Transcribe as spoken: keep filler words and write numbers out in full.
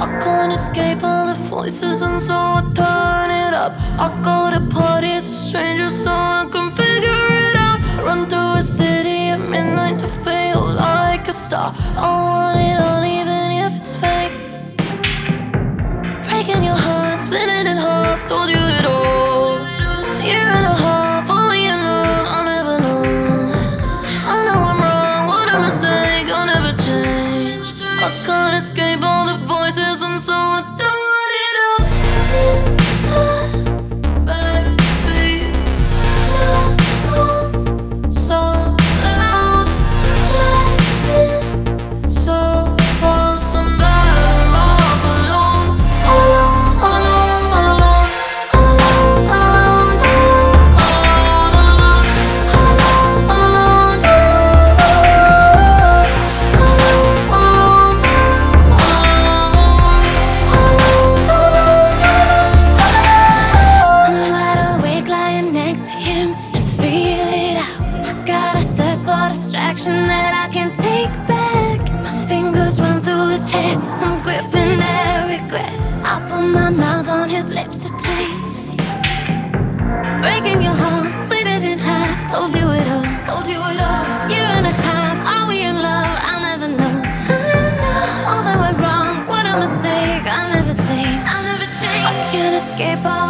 I can't escape all the voices, and so I turn it up. I go to parties with strangers so I can figure it out. Run through a city at midnight to feel like a star. I want it all even if it's fake. Breaking your heart, split it in half, told you it all. Year and a half, only in love, I'll never know. I know I'm wrong, what a mistake, I'll never change. I can't escape all the voices, and so I turn it up. Backseat, so loud, so far, some better off alone. All alone, all alone, all alone, all alone, all alone, all alone, all alone, all alone, I'm wide awake, lying next to him and feel it out. I got a thirst for distraction that I can't take back. My fingers run through his hair, I'm gripping their regrets. I put my mouth on his lips to taste. Breaking your heart, split it in half. Told you it all, told you it all. Year and a half, are we in love? I'll never know. I'll never know. All that went wrong, what a mistake. I'll never change. I'll never change. I can't escape all